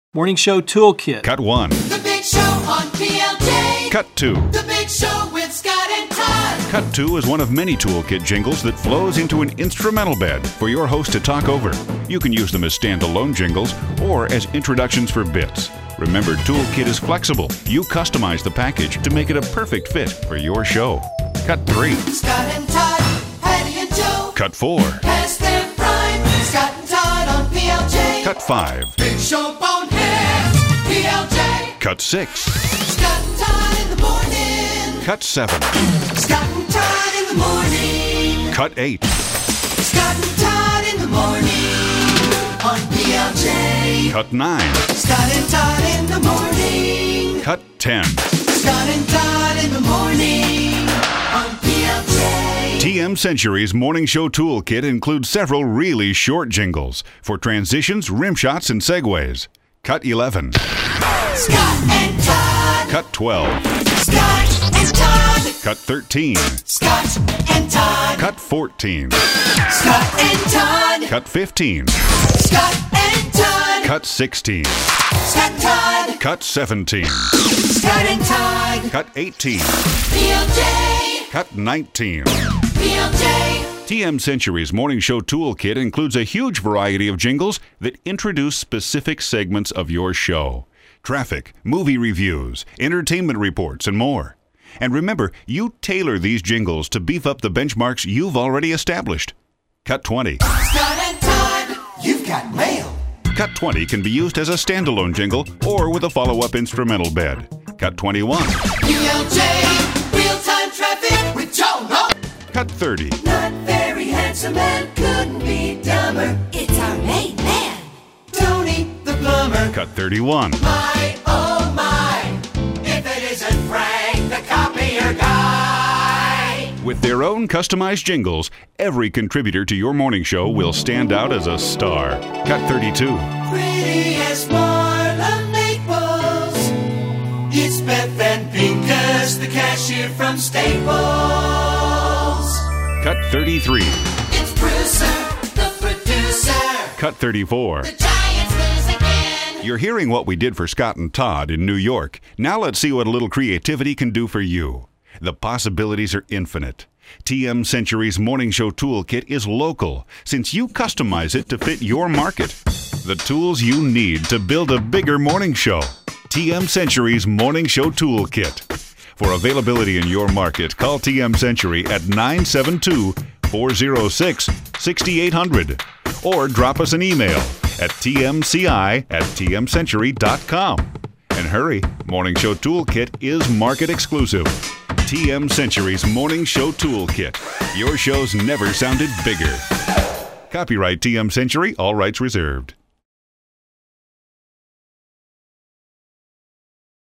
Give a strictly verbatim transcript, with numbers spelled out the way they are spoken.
Morning Show Toolkit. Cut one. The Big Show on P L J. Cut two. The Big Show with Scott and Todd. Cut two is one of many Toolkit jingles that flows into an instrumental bed for your host to talk over. You can use them as standalone jingles or as introductions for bits. Remember, Toolkit is flexible. You customize the package to make it a perfect fit for your show. Cut three. Scott and Todd, Patty and Joe. Cut four. Past their prime. Scott and Todd on P L J. Cut five. Big Show boneheads. P L J. Cut six. Scott and Todd in the morning. Cut seven. Scott and Todd in the morning. Cut eight. Scott and Todd in the morning on P L J. Cut nine. Scott and Todd in the morning. Cut ten. Scott and Todd in the morning on P L J. T M Century's Morning Show Toolkit includes several really short jingles for transitions, rim shots, and segues. Cut eleven. Scott and Todd. Cut twelve. Scott and Todd. Cut thirteen. Scott and Todd. Cut fourteen. Scott and Todd. Cut fifteen. Scott and Todd. Cut sixteen. Scott and Todd. Cut seventeen. Scott and Todd. Cut eighteen. P L J. Cut nineteen. P L J. T M Century's Morning Show Toolkit includes a huge variety of jingles that introduce specific segments of your show. Traffic, movie reviews, entertainment reports, and more. And remember, you tailor these jingles to beef up the benchmarks you've already established. Cut twenty. Scott and Todd. You've got mail. Cut twenty can be used as a standalone jingle or with a follow-up instrumental bed. Cut twenty-one. P L J. Real-time traffic with Joe. No. Cut thirty. Not very handsome and couldn't be dumber. It's our main man, Tony the plumber. Cut thirty-one. My, oh my, if it isn't Frank the copier guy. With their own customized jingles, every contributor to your morning show will stand out as a star. Cut thirty-two. Pretty as Marla Maples. It's Beth and Pincus, the cashier from Staples. Cut thirty-three. It's Brewster, the producer. Cut thirty-four. The Giants lose again. You're hearing what we did for Scott and Todd in New York. Now let's see what a little creativity can do for you. The possibilities are infinite. T M Century's Morning Show Toolkit is local, since you customize it to fit your market. The tools you need to build a bigger morning show. T M Century's Morning Show Toolkit. For availability in your market, call T M Century at nine seven two, four oh six, six eight zero zero or drop us an email at t m c i at t m century dot com. And hurry, Morning Show Toolkit is market exclusive. T M Century's Morning Show Toolkit. Your shows never sounded bigger. Copyright T M Century, all rights reserved.